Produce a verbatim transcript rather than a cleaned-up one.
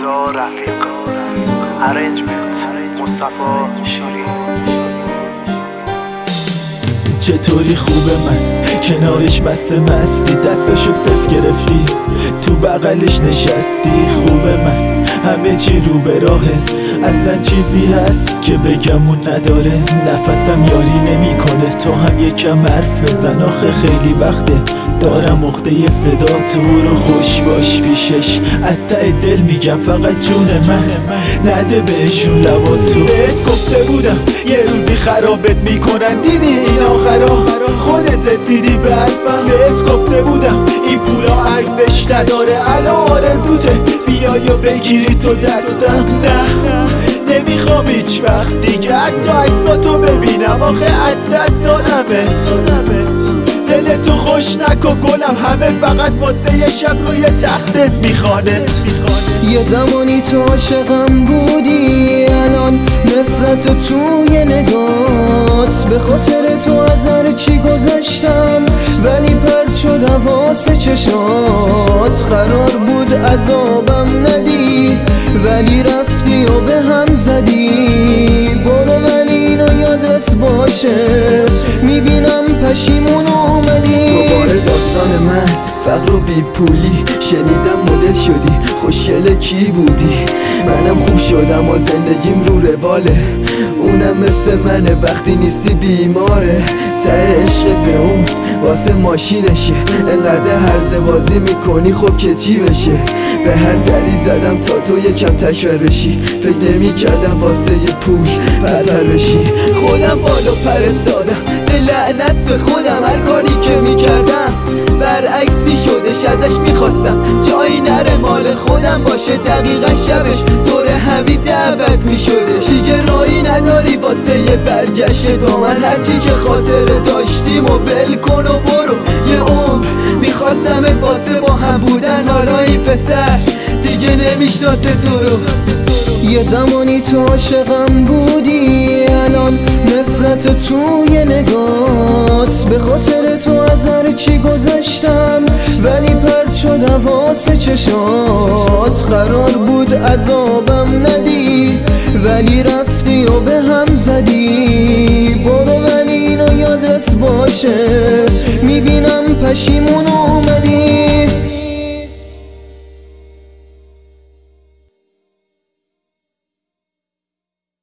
رضا رفیق، ارنجمنت مصطفی شیری. چطوری خوبه من کنارش بسته مستی، دستاشو صف گرفتی تو بغلش نشستی. خوبه من همه چی رو به راهه، اصلا چیزی هست که بگمون نداره. نفسم یاری نمیکنه، تو هم یکم حرف بزن آخه خیلی وقته دارم عقده صدا تو رو. خوش باش پیشش، از ته دل میگم فقط جون من نده بهشون لباتو. بهت گفته بودم یه روزی خرابت میکنن، دیدی این آخرا خودت رسیدی به حرفم. بهت گفته بودم این پولا ارزش نداره، الان آرزوته بیای و بگیری تو دستم. نه نمیخوام هیچ وقت دیگه حتی عکساتو ببینم، آخه از دست دادمت. دلتو خوش نکن گلم، همه فقط واسه یه شب روی تختت میخوانت. یه زمانی تو عاشقم بودی، الان نفرت توی نگات. به خاطر تو از هر چی گذشتم، ولی پرت شد حواس چشات. قرار بود عذابم ندی، ولی رفتی و به هم زدی. برو ولی اینو یادت باشه، میبینم پشیمون اومدی. دوباره داستان من فقر و بی پولی، شنیدم مدل شدی خوشگل کی بودی. منم خوب شدم و زندگیم رو رواله، اونم مثل منه وقتی نیستی بیماره. ته عشق به اون واسه ماشینشه، انقدر هرزه بازی میکنی خب که چی بشه. به هر دری زدم تا تو یکم تکرار بشی، فکر نمی کردم واسه یه پول پرپر بشی. خودم بالو پرت دادم به لعنت به خودم، هر کاری که میکردم برعکس میشدش. ازش میخواستم جایی نره مال خودم باشه، دقیقا شبش دور همی دعوت میشدش. دیگه راهی نداری واسه یه برگشت با من، هرچی که خاطره داشتیم و ول کن و برو. یه عمر میخواستمت واسه با هم بودن، حالا این پسر دیگه نمیشناسه تو رو. یه زمانی تو عاشقم بودی، الان نفرت توی نگات. به خاطر تو از هر چی گذشتم، ولی پرت شد حواس چشات. قرار بود عذابم ندی، ولی رفتی و به هم زدی. برو ولی اینو یادت باشه، میبینم پشیمون